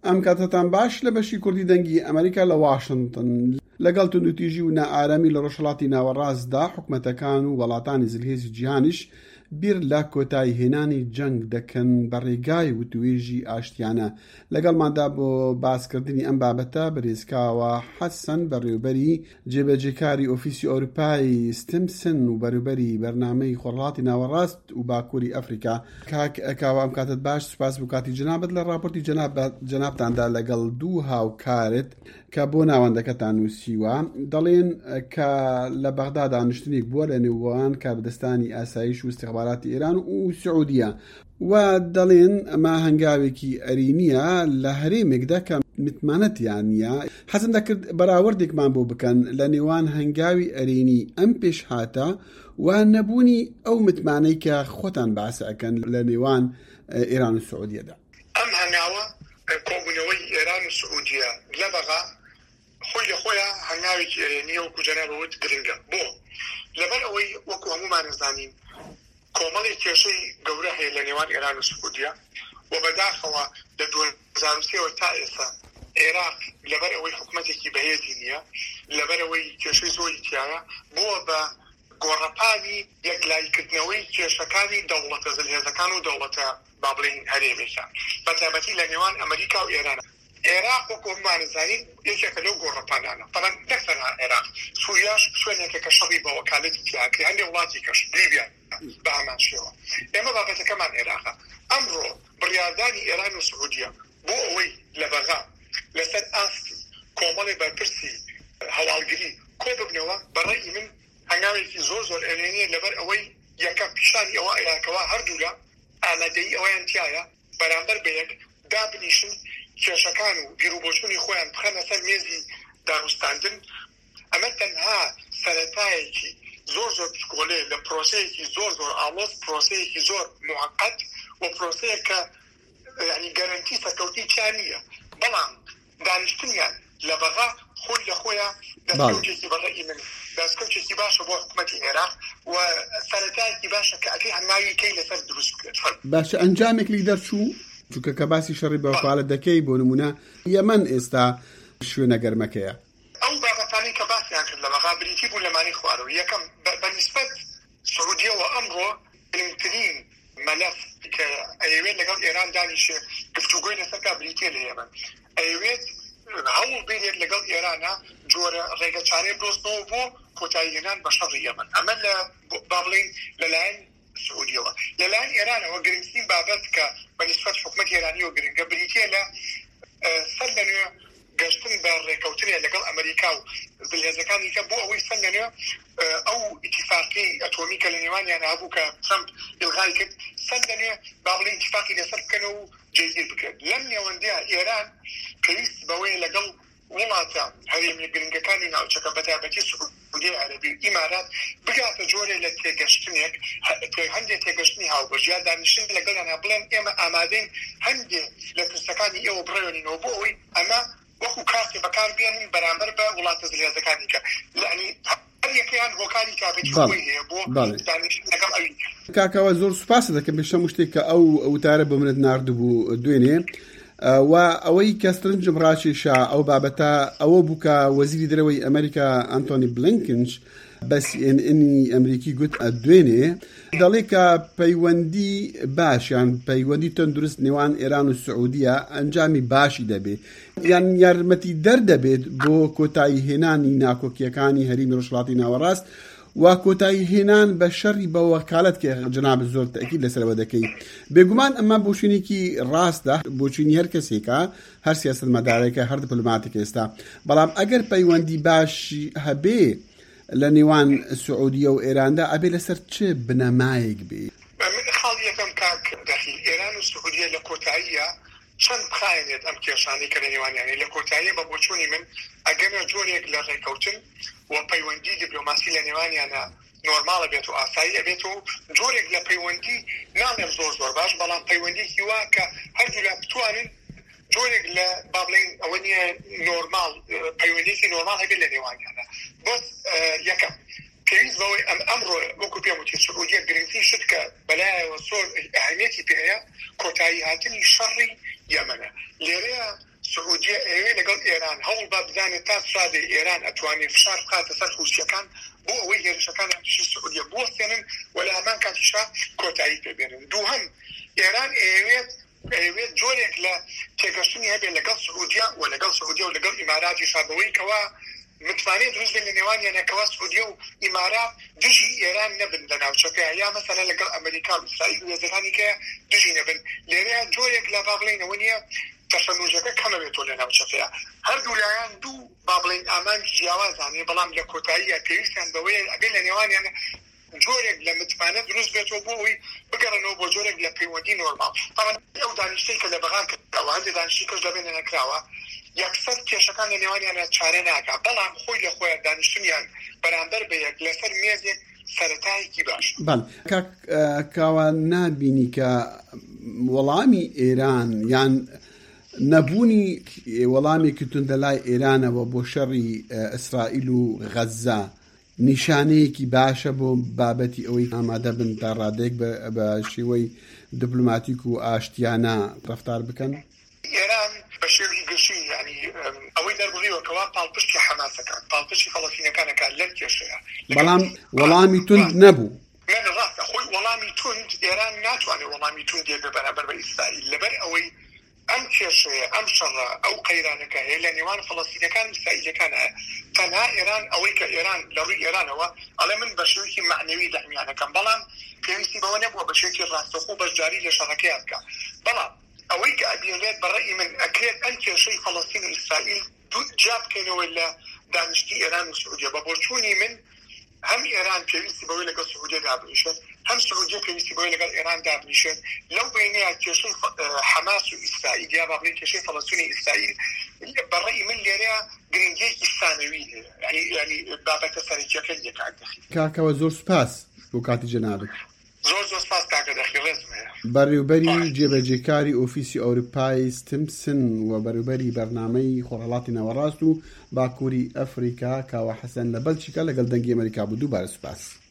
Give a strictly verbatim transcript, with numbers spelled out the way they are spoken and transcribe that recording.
ئەم کاتتان باش لە بەشی کوردی دەنگی ئەمریکا لە واشنگتن لەگەڵ توندوتیژی و نائارامی لە ڕۆژهەڵاتی ناوەڕاستدا حکومەتەکان و وڵاتانی زلهێزی جیهانیش بیر لە کۆتایی هێنانی جەنگ دەکەن بە ڕێگای وتوێژی ئاشتیانە. لەگەڵماندا بۆ باسکردنی ئەم بابەتە بەرێزکاوە حەسەن بەڕێوەبەری جێبەجێکاری ئۆفیسی ئەوروپای ستیمسن و بەروبەری بەرنامەی خۆڕهڵاتی ناوەڕاست و باکووری ئەفریقا. کاک ئەکاوە ئەم کاتت باش، سوپاس بۆ کاتی جەنابەت لە راپۆرتی جەنابتاندا لەگەڵ دوو هاوکارت کە بۆ ناوەندەکەتان نووسیوە. دەڵێن کە لە بەغدا دانیشتنێک بووە لە نێوان کاربدەستانی ئاسایش و استخباراتی ئێران و سعودیە و دەڵێن ئەمە هەنگاوێکی ئەرینیە لە هەرێمێکدا کە متمانەتیان نییە. حەزم دەکرد بەراوردێکمان بۆ بکەن لە نێوان هەنگاوی ئەرینی ئەم پێشهاتە و نەبوونی ئەو متمانەی کە خۆتان باسە ئەکەن لە نێوان ئێران و سعودیەدا. ئەم هەنگاوە کۆبوونەوەی ئێران و سعودیە لە بەغا خۆی لە خۆیان هەنگاوێکی ئەرێنیە وەکو جەنابەوت گرنگە. بۆ لەبەر ئەوەی وەکو هەمومان نزانین کۆمەڵی کێشەی گەورە هەیە لە نێوان ئێران و سعودیە و بەداخەوە لە دوو هەزار و سێەوە تا ئێستا عێراق لەبەر ئەوەی حکومەتێکی بەهێزی نییە، لەبەر ئەوەی کێشەی زۆری تیایە، بووە بە گۆڕەپانی یەکلایکردنەوەی کێشەکانی دەوڵەتە زلهێزەکان و دەوڵەتە با بڵێن هەرێمێکە بەتایبەتی لە نێوان ئەمریکا و ئێرانە. عێراق وەکو هەمومان نزانین یەکێکە لەو گۆڕەپانانە. فەڵەن نەکتەنها عێراق، سووریاش شوێنێکە کە شەڕی بە وەکالەتی تیاکرد، هەندێک وڵاتی کەش لیبیا بە هەمان شێوە. ئێمە بابەتەکەمان عێراقە. ئەمڕۆ بڕیاردانی ئێران و سعودیە بۆ ئەوەی لە بەغا لەسەر ئاستی کۆمەڵی بەرپرسی هەواڵگری کۆ ببنەوە بەڕێی من هەنگاوێکی زۆر زۆر ئەرێنیە لەبەر ئەوەی یەکەم پیشانی ئەوە عێراقەوە هەردوو لە ئامادەیی ئەوەیان تایە بەرامبەر بە یەک دابنیشن کێشەکان و بیرروبۆچوونی خۆیان بخەنە سەر مێزی داڕوستاندن. ئەمە تەنها سەرەتایەکی زۆر زۆر پشکۆلێ لە پرۆسەیەکی زۆر زۆر ئاڵۆز، پرۆسەیەکی زۆر موعقەد و پرۆسەیە کە یعنی گەرانتی سەرکەوتی چیان نییە، بەڵام دانیشتنیان لە بەغا خۆی لە خۆیان دەستکەوتێکی بەڕێی من دەستکەوتێکی باشە بۆ حکومەتی عێراق و سەرەتایەکی باشە کە ئەکەی هەنگاوی کەی لەسەر دروست بکرێت. باشە ئەنجامێک لی دەرچوو چونکە کە باسی شەڕی بەوەقالە دەکەی بۆ نمونە یەمەن ئێستا شوێنە گەرمەکەیە. ئەو بابەتانی کە باسییان کرد لە بەغا بریتی بوو لەمانی خوارەوە. یەکەم بەنسبەت سعودیەوە ئەمڕۆ گرنگترین مەلەف کە ئەیەوێت لەگەڵ ئێران دانیشێ گفتوگۆی لەسەرکە بریتیە لە یەمەن، ئەیەوێت هەوڵ بێنێت لەگەڵ ئێرانە جۆرە ڕێگە چارەی بدۆزنەوە بۆ کۆتایی هێنان بە شەڕی یەمەن. ئەمە لە با بڵێن لەلایەن سعودیەوە. لەلایەن ئێرانەوە گرنگترین بابەت کە بەنسبەت حکومەتی ئێرانیەوە گرنگە بریتیە لە سەر لەنوێ گەشتن بە ڕێکەوتنێ لەگەڵ ئەمریکا و زلهێزەکانی کە بۆ ئەوەی سەر لەنوێ ئەو ئیتیفاقی ئەتۆمی کە لە نێوانیان هەبوو کە ترەمپ ئیلغای کرد سەر لەنوێ با بڵێن ئیتیفاقی لەسەر بکەنەوە و جێگیر بکرێت. لەم نێوەندەیە ئێران پێویست بەوەی لەگەڵ وڵاتە هەرێمی گرنگەکانی ناوچەکە بەتایبەتی سعودی عەرەبی و ئیمارات بگاتە جۆرێ لە تێگەشتنێک هەندێک تێگەشتنی هاوبەشیان دانیشتن لەگەڵیانە بڵێن ئێمە ئامادەین هەندێک لە پرسەکانی ئێوە بڕێنینەوە بۆ ئەوەی ئەمە وەکو کاسی بەکار بێنین بەرامبەر بە وڵاتە زلهێزەکانی کە یعنی هەر یەکەیان هۆکاری کابێتی خۆی هەیە بۆ دانیشتن لەگەڵ ئەوی. کاکەوە زۆر سوپاسە دەکەم بێشە شتێک کە ئەو ئەوتارە بە منت ناردبوو دوێنێ و ئەوەی کە سترنجم ڕاکێشا ئەو بابەتە ئەوە بوو کە وەزیری دەرەوەی ئەمریکا ئەنتۆنی بلینکنش بە سی ئێن ئێنی ئەمریکی گوت دوێنێ دەڵێ کە پەیوەندی باشیان پەیوەندی تەندروست نێوان ئێران و سعودیە ئەنجامی باشی دەبێت، یان یارمەتی دەردەبێت بۆ کۆتایی هێنانی ناکۆکیەکانی هەرێمی ڕۆژهەڵاتی ناوەڕاست و کۆتایی هێنان بە شەڕی بە وەکالەت کە جەناب زۆر تەکید لەسەرەوە دەکەی. بێگومان ئەمە بۆچوونێکی ڕاستە، بۆچوونی هەر کەسێکە، هەر سیاسەتمەدارێکە، هەر دیپلۆماتێک ئێستا، بەڵام ئەگەر پەیوەندی باشی هەبێ لە نێوان سعودیە و ئێراندا ئەبێ لەسەر چ بنەمایەک بێ؟ من خاڵ یەکەم کاک دەخی ئێران و سعودیە لە کۆتاییە چەند بخایەنێت ئەم کێشانەی کە لە نێوانیانەیە. لە کۆتاییە بە بۆچوونی من ئەگەرە جۆرێک لە ڕێکەوتن و پەیوەندی دیپلۆماسی لە نێوانیانە نۆرماڵە بێت و ئاسایی ئەبێت و جۆرێک لە پەیوەندی نامێت زۆر زۆر باش، بەڵام پەیوەندیکی وا کە هەردوو لا بتوانن جۆرێک لە با بڵێن ئەوە نییە نۆرماڵ پەیوەندیکی نۆرماڵ هەبێت لە نێوانیانە. بەس یەکەم پێویست بەوەی ئەم ئەمڕۆ وەکو پێم وتی سعودیە گرنگترین شت کە بەلایەوە زۆر ئەهمیەتی پێەیە کۆتایی هاتنی شەڕی یەمەنە. لێرەیە سعودیە ئێوێ لەگەڵ ئێران هەوڵ با بزانێت تا سادێ ئێران ئەتوانێت فشار بخاتە سەر حوثیەکان بۆ ئەوەی هێرشەکان تووشی سعودیە بوەستێنن و لە هەمان کاتیشا کۆتایی پێبێنن. دووهەم ئێران ئێوێت ئەوێت جۆرێک لە تێگەشتنی هەبێت لەگەڵ سعودیە و لەگەڵ سعودیە و لەگەڵ ئیماراتی شابەوەی کەوا متمانێت دروست بێت لە نێوانیانەکەوا سعودیە و ئیمارات دژی ئێران نەبن لە ناوچەکەیە یا مەسەلەن لەگەڵ ئەمریکا و ئیسرائیل و وێزەرانی کەیە دژی نەبن. لێرەیە جۆرێک لە با بڵێنەوە نییە تەشەنوژەکە کەمەوێتەوە لە ناوچەکەیە. هەردوو لایەن دوو با بڵێن ئامانجی جیاوازانێ بەڵام لە کۆتاییە پێویستیان بەوەیە ئەبێ لە نێوانیان جۆرێک لە متمانە دروست بێتەوە بۆ ئەوی بگەڕنەوە بۆ جۆرێک لە پەیوەندی نۆرماڵ. طبعا ئەو دانیشتەی کە لە بەغان کردەوە هەندێک دانیشتی کەس لەبێنە نەکراوە یەکسەر کێشەکان لە نێوانیانە چارە ناکات، بەڵام خۆی لە خۆیان دانیشتنیان بەرامبەر بە یەک لەسەر مێزێک سەرەتایەکی باش. بەڵ کاک کاوە نابینی کە وەڵامی ئێران یان نەبوونی وەڵامێکی توندە لای ئێرانەوە بۆ شەڕی ئیسرائیل و غەزە نیشانەیەکی باشە بۆ بابەتی ئەوەی ئامادە بن تا ڕادێک بە شێوەی دیپلۆماتیک و ئاشتیانە ڕەفتار بکەن؟ ئێران بە شێوی گشتی ینی ئەوەی دەربڕیوە کەوا پاڵپشتی حەماسەکان پاڵپشتی فەڵەستینەکانەکان لەم کێشەیە، بەڵام وەڵامی توند نەبوو. من ڕاستە خۆی وەڵامی توند ئێران ناتوانێت وەڵامی توندێ بێ بەرامبەر بە ئیسرائیل لەبەر ئەوەی ئەم کێشەیە ئەم شەڕە ئەو قەیرانەکە هەیە لە نێوان فەڵەستینەکان ئیسرائیلەکانە. تەنها ئێران ئەوەی کە ئێران لە ڕووی ئێرانەوە ئەڵێ من بە شێوەیەکی معنەوی دەحمیانەکەم، بەڵام پێویستی بەوە نەبووە بە شێوەیەکی ڕاستەوخۆ بەشداری لە شەڕەکەیان بکە. بەڵام ئەوەی کە ئەبینرێت بەڕێی من ئەکرێت ئەم کێشەی فەڵەستین و ئیسرائیل دوو جا بکەینەوە لە دانیشتی ئێران و سعودیە. بە بۆچوونی من هەم ئێران پێویستی بەوەی لەگەڵ سعودیە دابنیشێت، هەم سعودیە پێویستی بەوەی لەگەڵ ئێران دابنیشێت. لەو بینەیە کێشەی حەماس و ئیسرائیل یا با بڵێن کێشەی فەڵەستین و ئیسرائیل بەڕێی من لێرەیە گرنگیەکی ثانەوی هەیە، ینی بابەتە سەرەکیەکە یەکات دەخی. کاکەوە زۆر سوپاس بۆ کاتی جەنابەت. زۆر زۆر سپاس کاکە دەخی ڕێزمەیە. بەڕێوەبەری جێبەجێکاری ئۆفیسی ئەوروپای ستمسن و بەڕێوەبەری بەرنامەی خۆڕەڵاتی ناوەڕاست و باکووری ئەفریقا کاوە حەسەن لە بەلجیکا لەگەڵ دەنگی ئەمریکا بوو. دووبارە سوپاس.